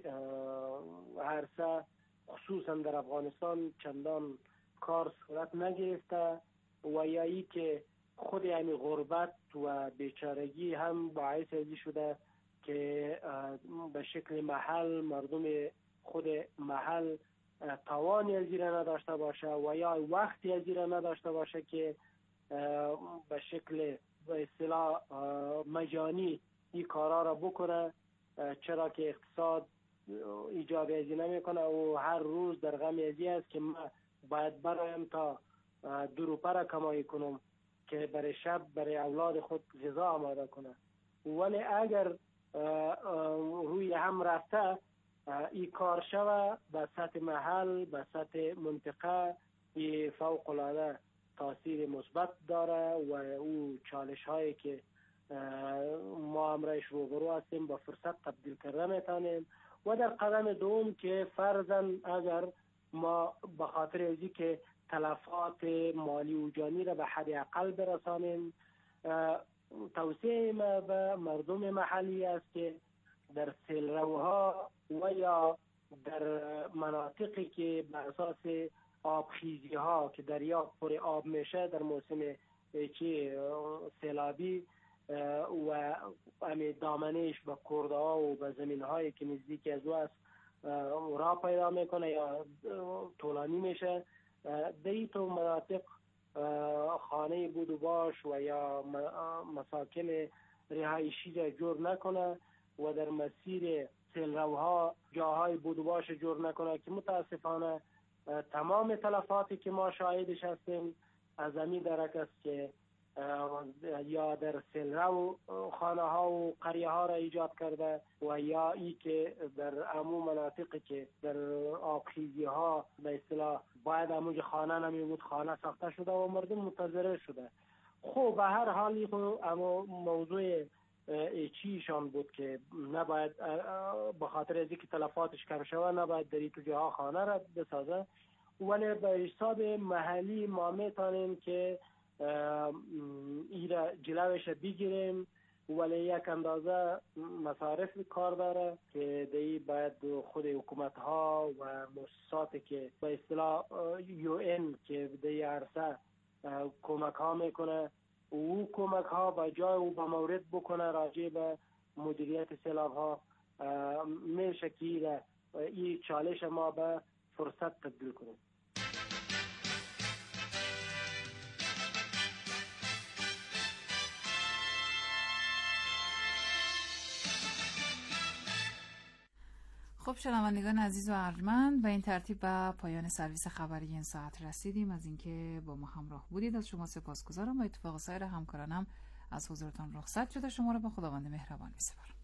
Speaker 14: عرصه خصوصا در افغانستان چندان کار صورت نگرفته و یا ای که خود یعنی غربت و بیچارگی هم باعث ازی شده که به شکل محل مردم خود محل توانی ازی را نداشته باشه و یا وقتی ازی را نداشته باشه که به شکل به اصطلاح مجانی این کارا را بکنه، چرا که اقتصاد ایجاب ازی نمی کنه و هر روز در غم ازی است که من باید برایم تا 2 روپه را کمایی کنم که برای شب برای اولاد خود غذا آماده کنه. ولی اگر روی هم رفته این کار شوه به سطح محل به سطح منطقه این فوق العاده تاثیر مثبت داره و او چالش هایی که ما امرایش روبرو هستیم با فرصت تبدیل کرده میتونیم. و در قدم دوم که فرضاً اگر ما به خاطر ازی که تلفات مالی و جانی را به حد اقل برسانیم، توصیه ما به مردم محلی است که در سیلروها و یا در مناطقی که به اساس آبخیزی ها که دریا پر آب میشه در موسم سیلابی و همین دامنش به کرده ها و به زمین هایی که نزدیک از او است راه پیدا میکنه یا طولانی میشه، در این تو مناطق خانه بود و باش و یا مساکن رهایشی را جور نکنه و در مسیر سیلروها جاهای بود و باش جور نکنه که متاسفانه تمام تلفاتی که ما شاهدش هستیم از همین درک است که یا در سیلرو خانه ها و قریه ها را ایجاد کرده و یا ای که در عموم مناطقی که در آبخیزی ها به اصطلاح باید همونجا خانه نمی بود خانه ساخته شده و مردم متضرر شده. خب به هر حالی اما موضوع چیشان بود که نباید به خاطر از اینکه تلفاتش کم شوه نباید در این تو جاها خانه را بسازه، ولی به حساب محلی ما میتونیم که ایره جلوش بگیریم، ولی یک اندازه مصارف کار داره که دی باید خود حکومت ها و مؤسساتی که به اصطلاح UN که دی عرصه کمک ها میکنه او کمک ها با جای او به مورد بکنه راجع به مدیریت سیلاب ها میشه که این چالش ما به فرصت تبدیل کنیم.
Speaker 5: خب شنوندگان عزیز و ارجمند، به این ترتیب به پایان سرویس خبری این ساعت رسیدیم. از اینکه با ما همراه بودید از شما سپاسگزارم و اتفاق سایر همکارانم از حضورتان رخصت شده شما را به خداوند مهربان می‌سپارم.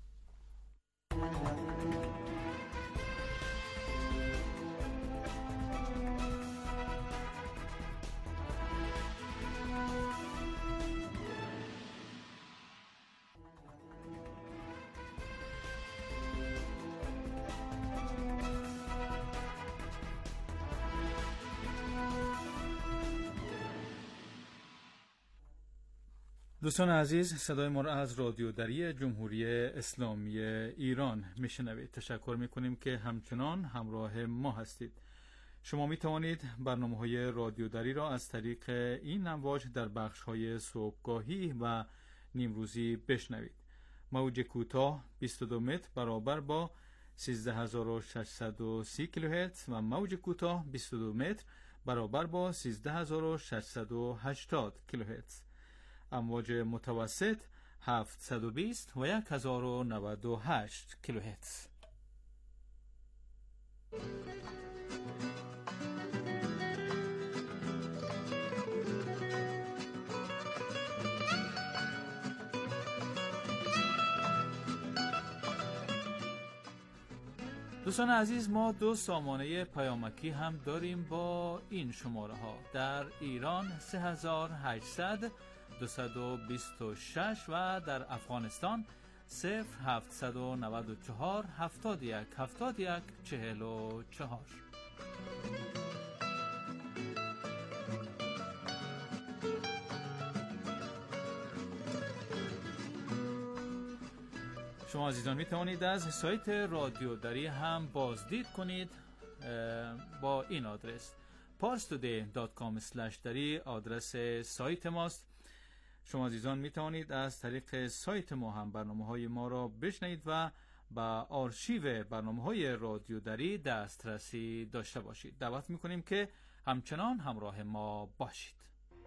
Speaker 4: دوستان عزیز، صدای ما را از رادیو دری جمهوری اسلامی ایران میشنوید. تشکر میکنیم که همچنان همراه ما هستید. شما می توانید برنامه‌های رادیودری را از طریق این امواج در بخش‌های صبحگاهی و نیمروزی بشنوید. موج کوتاه 22 متر برابر با 13630 کیلوهرتز و موج کوتاه 22 متر برابر با 13680 کیلوهرتز. امواج متوسط 720 و 1098 کیلوهرتز. دوستان عزیز، ما 2 سامانه پیامکی هم داریم با این شماره ها. در ایران 3800 226 و در افغانستان 0794 71 71 44. شما عزیزان می توانید از سایت رادیودری هم بازدید کنید با این آدرس parstoday.com/dari آدرس سایت ماست. شما عزیزان می توانید از طریق سایت ما هم برنامه‌های ما را بشنوید و به آرشیو برنامه‌های رادیودری دسترسی داشته باشید. دعوت می کنیم که همچنان همراه ما باشید.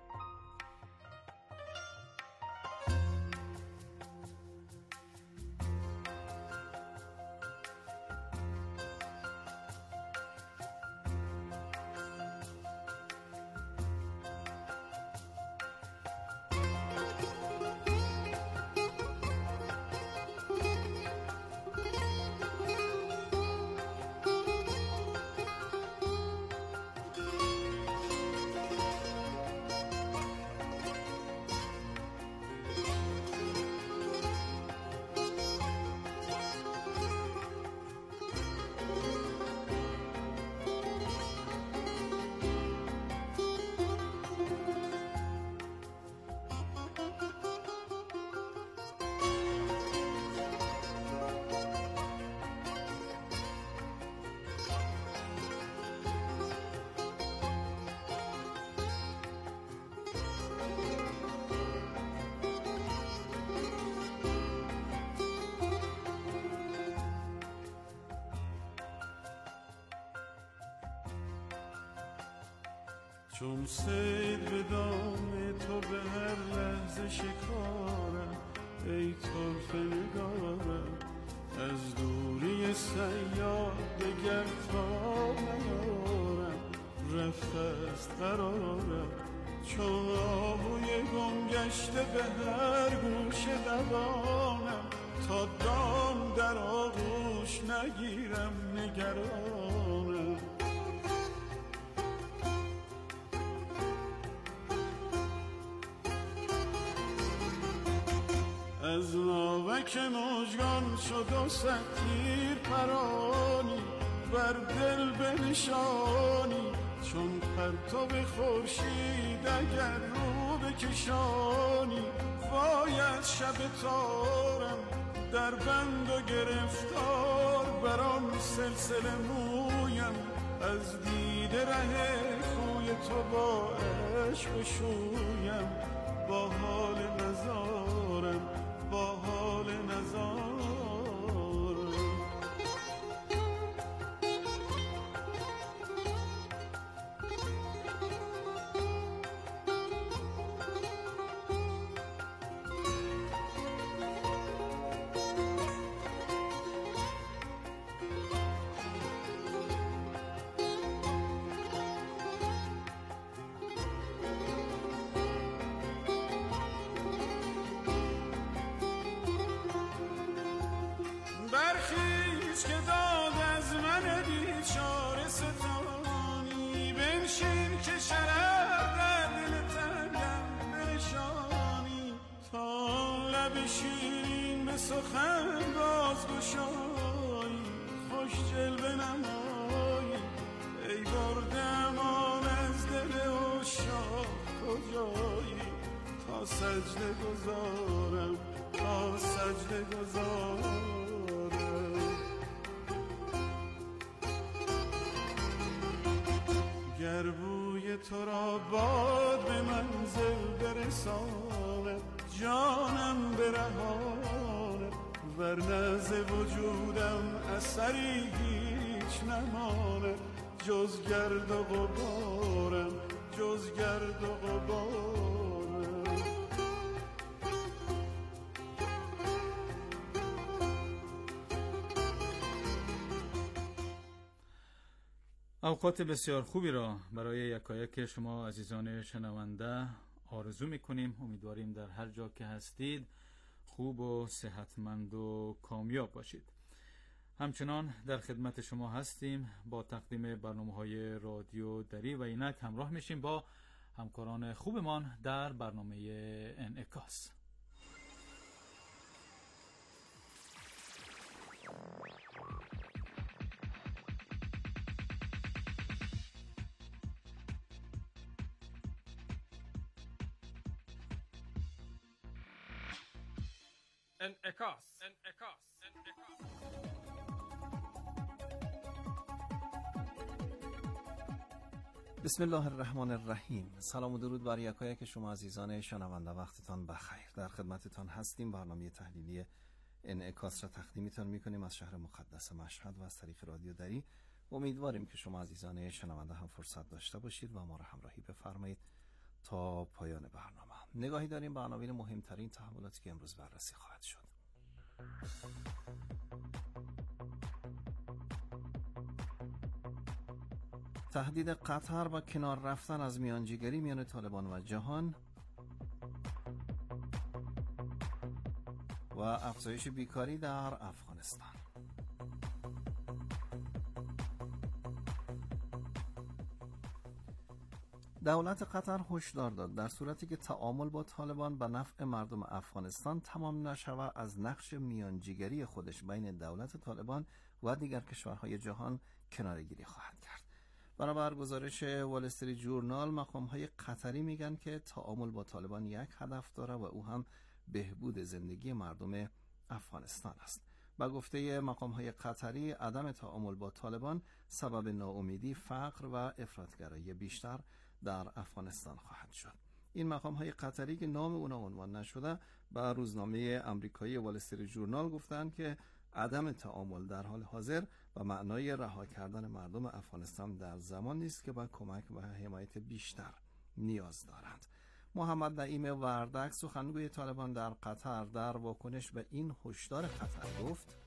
Speaker 15: چون صید به دام تو به هر لحظه شکارم، ای طرف نگارم از دوری صیاد دگر تا نیارم، رفته است قرارم چون آهوی گم گشته به هر گوش دوانم، تا دام در آغوش نگیرم نگرانم. از ناوک مژگان شد و تیر پرانی بر دل بنشانی، چون پرتو خورشید اگر رو بکشانی، وای از شب تارم در بند و گرفتار، بران سلسله مویم از دید ره خوی تو با عشق شویم، با حال نزارم با حال نزارم. برخیز که داد از من بیچاره ستانی، بنشین که شرف در دل تنگم بنشانی، تا لب شیرین به سخن بازگشایی، خوش جلوه نمایی ای برده امان از دل عشاق کجایی، تا سجده گذارم تا سجده گذارم. روی تو را باد به منزل برساند، جانم برهاند، ورنه ز وجودم اثری هیچ نماند، جز گرد و غبارم، جز گرد و غبارم.
Speaker 4: اوقات بسیار خوبی را برای یکایک شما عزیزان شنونده آرزو میکنیم. امیدواریم در هر جا که هستید خوب و صحتمند و کامیاب باشید. همچنان در خدمت شما هستیم با تقدیم برنامه‌های رادیو دری و اینک همراه میشیم با همکاران خوبمان در برنامه انعکاس.
Speaker 16: انعکاس.
Speaker 17: بسم الله الرحمن الرحیم. سلام و درود بر یکایک شما عزیزان شنونده، وقتتان بخیر. در خدمتتان هستیم. برنامه تحلیلی انعکاس را تقدیمتان میکنیم از شهر مقدس مشهد و از طریق رادیو دری. امیدواریم که شما عزیزان شنونده هم فرصت داشته باشید و ما را همراهی بفرمایید تا پایان برنامه. نگاهی داریم به عناوین مهمترین تحولاتی که امروز بررسی خواهد شد. تهدید قطر با کنار رفتن از میانجیگری میان طالبان و جهان و افزایش بیکاری در افغانستان. دولت قطر هشدار داد در صورتی که تعامل با طالبان به نفع مردم افغانستان تمام نشود از نقش میانجیگری خودش بین دولت طالبان و دیگر کشورهای جهان کناره‌گیری خواهد کرد. بنابر گزارش وال استریت جورنال، مقام‌های قطری میگن که تعامل با طالبان یک هدف داره و او هم بهبود زندگی مردم افغانستان است. با گفته مقام‌های قطری، عدم تعامل با طالبان سبب ناامیدی، فقر و افراطگرایی بیشتر در افغانستان خواهد شد. این مقام‌های قطری که نام اونا عنوان نشده با روزنامه آمریکایی وال استریت جورنال گفتند که عدم تعامل در حال حاضر و معنای رها کردن مردم افغانستان در زمانی است که با کمک و حمایت بیشتر نیاز دارند. محمد نعیم وردک، سخنگوی طالبان در قطر، در واکنش به این هشدار قطر گفت: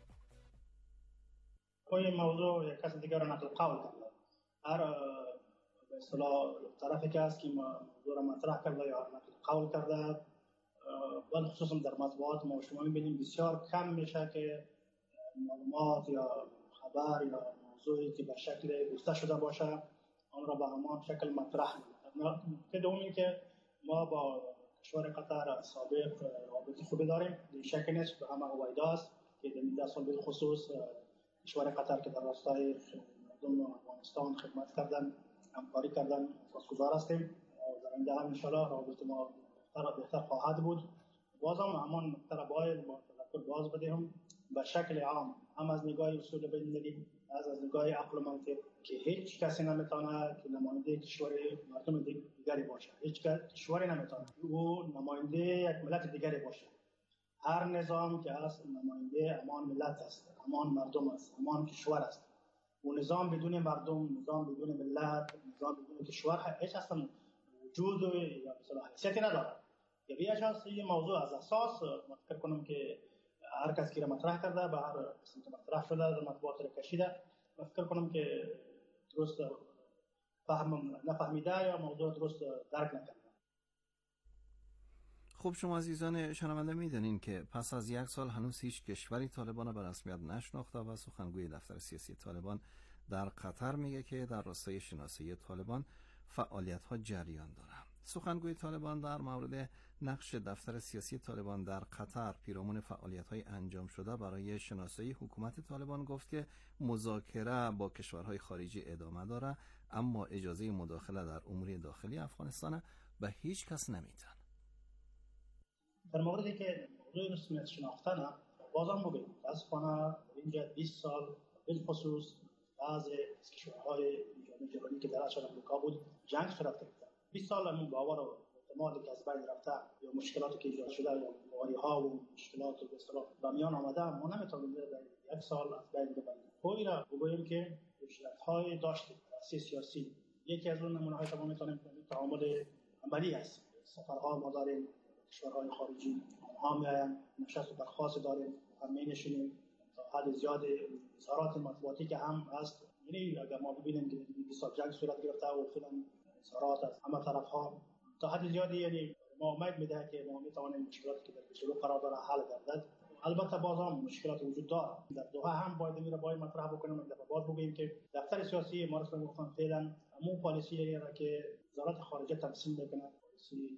Speaker 18: این موضوع یک کس دیگر را نقل قول کرده. هر به اصطلاح طرفی که است که موضوع را مطرح کرده یا نقل قول کرده، ولی خصوصا در مطبوعات ما شما می‌بینیم بسیار کم میشه که معلومات یا خبر یا موضوعی که به شکل گفته شده باشه آن را به همان شکل مطرح کنند. که دومی که ما با کشور قطر سابق رابطه خوبی داریم، این شکل نیست که همه هویدا است که در 10 سال به خصوص کشور قطر که در راستای مردم افغانستان خدمت کردن، همکاری کردن، سپاسگزار هستیم. در آینده هم ان شاء الله رابطه ما بهتر خواهد بود. بازم همان نکته را باید با تذکر باز بدیم به شکل عام، هم از نگاه اصول بین‌المللی، از نگاه عقل و منطق، که هیچ کسی نمیتونه که نماینده کشور مردم دیگری باشه. هیچ کشوری نمیتونه او نماینده یک ملت دیگری باشه. هر نظام که هست نماینده همان ملت است، همان مردم است، همان کشور است. و نظام بدون مردم، نظام بدون ملت، نظام بدون کشور هیچ اصلا وجود یا حیثیتی نداره. یه اساس این موضوع از اساس فکر کنم که هر کس که مطرح کرده به هر قسم که مطرح شده در مطبوعات را کشیده، فکر کنم که درست نفهمیده یا موضوع درست درک نکرده.
Speaker 17: خب شما عزیزان شنونده میدونین که پس از 1 سال هنوز هیچ کشوری طالبان را به رسمیت نشناخته و سخنگوی دفتر سیاسی طالبان در قطر میگه که در راستای شناسایی طالبان فعالیت‌ها جریان داره. سخنگوی طالبان در مورد نقش دفتر سیاسی طالبان در قطر پیرامون فعالیت‌های انجام شده برای شناسایی حکومت طالبان گفت که مذاکره با کشورهای خارجی ادامه داره، اما اجازه مداخله در امور داخلی افغانستان به هیچ کس نمیدن.
Speaker 18: در موردی که موضوع رسمیت شناختن بازم بگیم متاسفانه اینجا 20 سال بالخصوص بعضی از کشورهای جهانی که درش آمریکا بود جنگ صورت گرفت. 20 سال همون باور و اعتمادی که از بین رفته یا مشکلاتی که ایجاد شده یا موانع‌ها و مشکلات به اصطلاح به میان آمده ما نمیتونیم در یک سال از بین ببریم. خودی بگوییم که پیشرفت‌های داشتیم سیاسی. یکی از اون نمونه‌های که ما میتونیم تعامل عملی است. سفرها ما داریم، کشورهای خارجی آنها میایم، نشست و برخاست داریم، هم می‌نشینیم. تا حد زیاد اظهارات مطبوعاتی که هم هست، یعنی اگر ما ببینیم که 20 سال جنگ صورت گرفته و فعلا اظهارات از همه طرف‌ها تا حد زیادی یعنی ما امید میده که ما میتوانیم مشکلاتی که در کشور قرار داره حل گردد. البته باز هم مشکلات وجود داره. در دوحه هم باید مطرح بکنیم و باز بگوییم که دفتر سیاسی ما رسما گفتن فعلا همون پالیسی را که وزارت خارجه تمثیل میکنه، پالیسی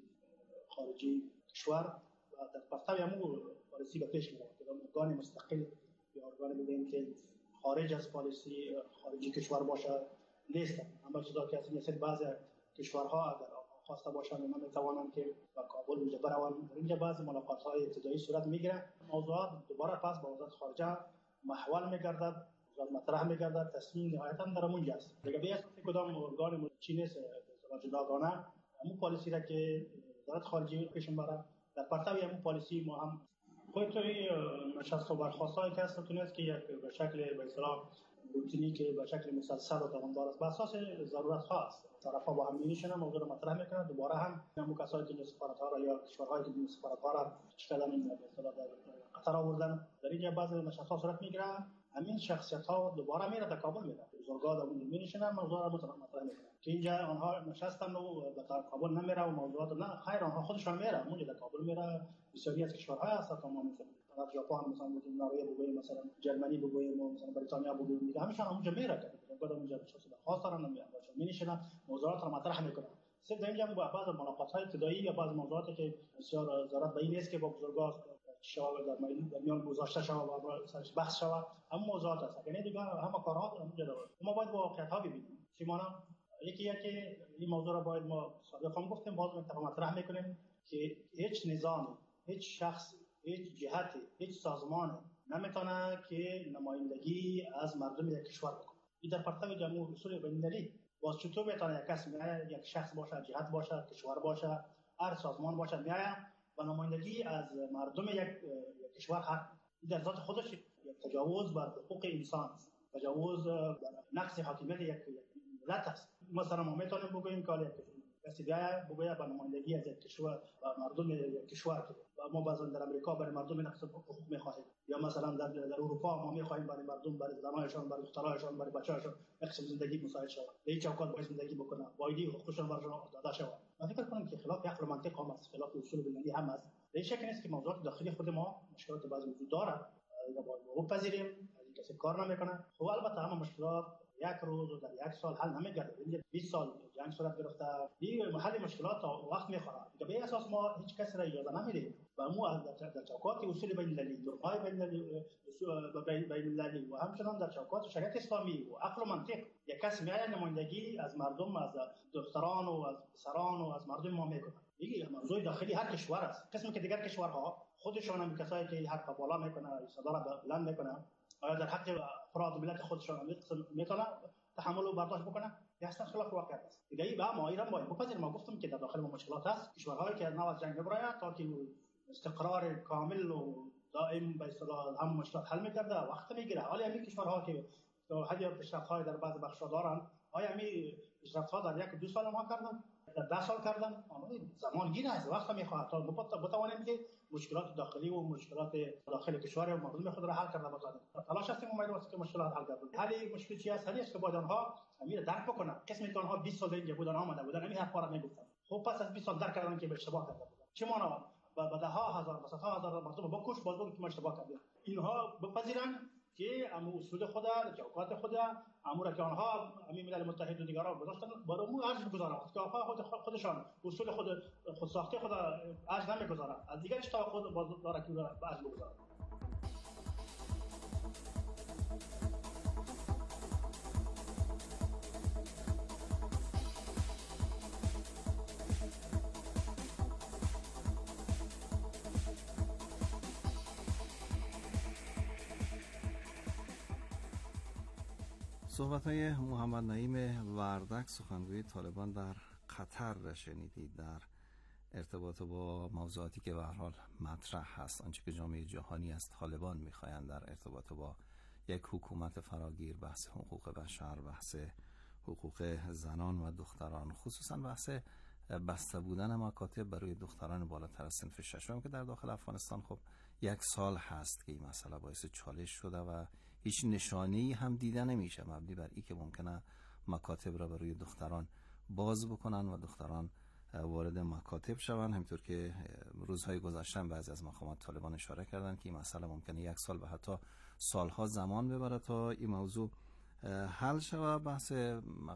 Speaker 18: خارجی کشور و در پرتو همون پالیسی به پیش میره که ارگان مستقل یا ارگان بگیم که خارج از پالیسی خارجی کشور باشه نیست. اما چیزا که از این بعضی کشورها اگر خواسته باشند من میتوانم که با کابل وجود بروم. اینجا بعضی ملاقات‌های ابتدایی صورت میگیره، موضوعات دوباره پس با وزارت خارجه محول میگردد، مطرح میگردد، تصمیم نهایتا در اونجا است. دیگه به اساس کدام ارگان چی نیست جداگانه همون پالیسی را که وزارت خارجه پیش میبره در پرتو همون پالیسی ما هم خودتوی نشست و برخاست‌هایی که هست تونست که یک به شکل به اصطلاح روتینی که به شکل مسلسل و دوامدار است بر اساس ضرورت‌ها است. طرف‌ها با هم می‌نشینن، موضوع رو مطرح می‌کنن، دوباره هم همون کسایی که سفارت‌ها را یا کشورهایی که سفارت‌ها را اشکال به اصطلاح در قطر آوردن در اینجا بعضی نشست‌ها صورت می‌گیره. همین شخصیت‌ها دوباره میره در کابل میره، بزرگان در اونجا می‌نشینن، موضوع رو مطرح می‌کنن که اینجا آنها نشستن و به کابل نمیره و موضوعات نه خیر آنها خودشون میره اونجا در کابل میره. بسیاری از کشورها هستن که ما مثلا ژاپن مثلا نروژ بگوییم، مثلا ژرمنی بگوییم، مثلا بریتانیا بگوییم، دیگه همشون اونجا میره که بعد اونجا چه خاص دارن نمیان باشه می‌نشینن موضوعات رو مطرح میکنن. صرف در اینجا با بعض ملاقات‌های ابتدایی یا بعض موضوعاتی که بسیار ضرورت به این است که با بزرگان شاور در میان گذاشته شود و سرش بحث شود، هم موضوعات است. یعنی دیگه همه کارها اونجا داره. ما باید واقعیت‌ها ببینیم. چی معنی یکی این موضوع رو باید ما سابقا گفتیم باز مطرح میکنیم که هیچ نظامی، هیچ شخص، هیچ جهتی، هیچ سازمان نمیتونه که نمایندگی از مردم یک کشور بکنه. این در پرتو جمهور اصول بین‌المللی باز چطور میتونه یک کس میاد، یک شخص باشه، جهت باشه، کشور باشه، هر سازمان باشه میاد و نمایندگی از مردم یک کشور حق در ذات خودش یک تجاوز بر حقوق انسان است، تجاوز بر نقض حاکمیت یک ملت است. مثلا ما میتونیم بگوییم که کسی بیاید بگوید با نمایندگی از یک کشور و مردم یک کشور که ما بعضا در امریکا برای مردم نقض حقوق می‌خواهیم یا مثلا در اروپا ما می‌خواهیم برای مردم، برای زنانشان، برای دخترانشان، برای بچه‌هاشون نقض زندگی مساعد شود، به هیچ اوقات باید زندگی بکنه، بایدی حقوقشون براشون داده شود. من فکر کنم که خلاف عقل و منطق هم است، خلاف اصول بین‌المللی هم است. این شکل نیست که موضوعات داخلی خود ما مشکلات بعضی وجود داره، باید بپذیریم، کسی کار نمیکنه. خب البته همه مشکلات یک روز و در یک سال حل نمیگرده. اینجا 20 سال جنگ صورت گرفته، این محل مشکلات وقت میخوره. به اساس ما هیچ کسی را اجازه نمیدیم و مو در چوکات اصول بین‌المللی، نورهای بین‌المللی و همچنان در چوکات شریعت اسلامی و عقل و منطق یک کس میاد نمایندگی از مردم، از دختران و از پسران و از مردم ما میکنه. این موضوع داخلی هر کشور است. قسمی که دیگر کشورها خودشان هم کسایی که حق بالا میکنه، صدا را بلند میکنه، آیا در حق افراد ملت خودشان میتونه تحمل و برداشت بکنه؟ یا اصلا خلاف واقعیت است. دیگه با ما ایران باید بپذیریم. ما گفتم که در داخل ما مشکلات هست، کشورهایی که نو از جنگ نبراید تا که استقرار کامل و دائم به اصطلاح هم مشکلات حل میکرده وقت میگیره. حالا همین کشورها که حدی پیشرفت‌های در بعض بخش‌ها دارن، آیا همین پیشرفت‌ها در 1-2 سال ما کردن؟ در 10 سال کردن؟ زمان گیره است، وقت میخواهد تا بتوانیم که مشکلات داخلی و مشکلات داخل کشور و مردم خود را حل کرده باشیم. تلاش هستیم امیدواریم که مشکلات حل کنیم. حل مشکل چی است؟ حلی است که باید آنها همین درک بکنن. قسمی که آنها 20 سال اینجا بودن آمده بودن همین حرفا را میگفتن. خب پس از 20 سال درک کردن که به اشتباه کردن. چه معنا؟ با ده‌ها هزار، صدها هزار مردم بکش باز بگن که ما اشتباه کردیم. اینها بپذیرن که امو اصول خود، جوکات خود، امور که آنها همین ملل متحد و دیگران گذاشتن برای مو ارج بگذارن که آنها خودشان اصول خود ساخته خود ارج نمیگذارن، از دیگرش تا خود باز داره که ارج بگذارن.
Speaker 17: صحبت‌های محمد نعیم وردک سخنگوی طالبان در قطر را شنیدید در ارتباط با موضوعاتی که به هر حال مطرح هست، آنچه که جامعه جهانی از طالبان می‌خواهند در ارتباط با یک حکومت فراگیر، بحث حقوق بشر، بحث حقوق زنان و دختران، خصوصا بحث بسته بودن مکاتب برای دختران بالاتر از صنف ششم که در داخل افغانستان خب 1 سال هست که این مسئله باعث چالش شده و هیچ نشانه‌ای هم دیده نمیشه مبنی بر این که ممکنه مکاتب را برای دختران باز بکنن و دختران وارد مکاتب شوند. همینطور که روزهای گذشته بعضی از مقامات طالبان اشاره کردند که این مسئله ممکنه 1 سال و حتی سالها زمان ببره تا این موضوع حل شود. بحث